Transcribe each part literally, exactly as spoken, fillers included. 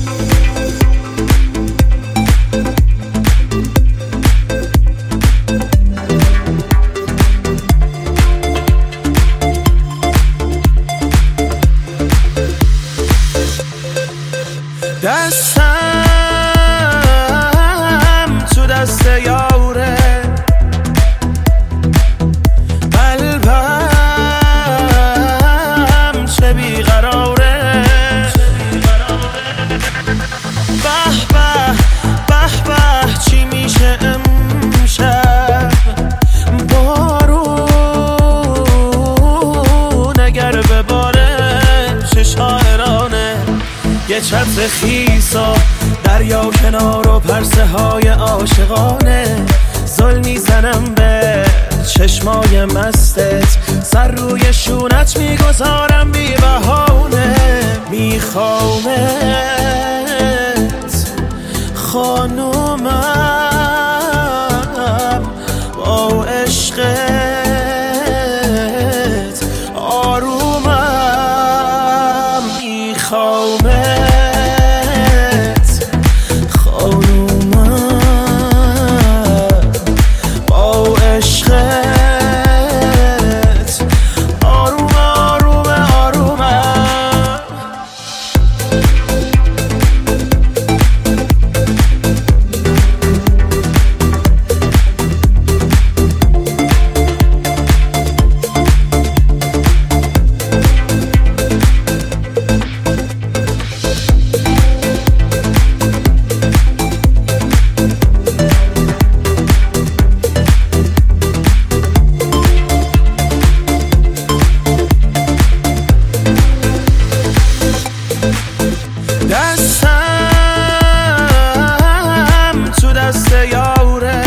دستم تو دست یاره، قلبم چه بیقراره. به به به به چی میشه امشب؟ بارون اگر بباره چه شاعرانه. یه چتر خیسا دریا کنار و پرسه های عاشقانه. زل میزنم به چشمای مستت، سر روی شونت میگذارم بی بهانه. میخوامت خانومم، با عشقت آرومم. میخوامت دستم تو دست یاره،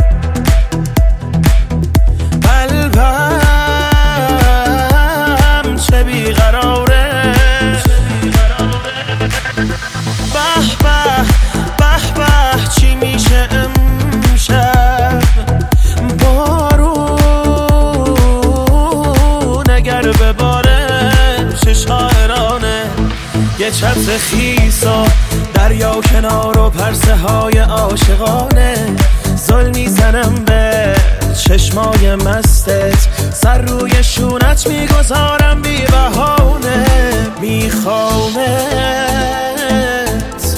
قلبم چه بیقراره. به به به به چی میشه امشب؟ بارون اگر بباره چه شاعرانه. یه چتر خیسا دریا کنار و پرسه های عاشقانه. زل میزنم به چشمای مستت، سر روی شونت میگذارم بی بهانه. میخوامت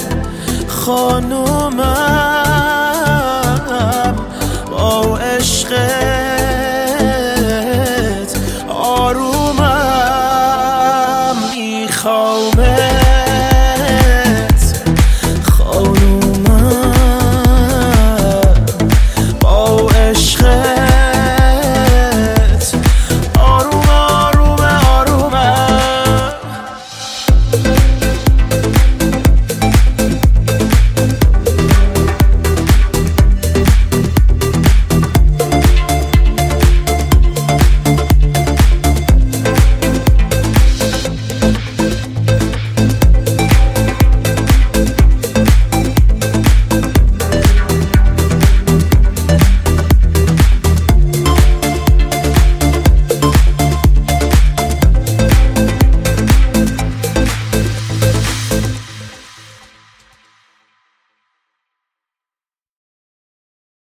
خانومم، با عشقت آرومم. میخوامت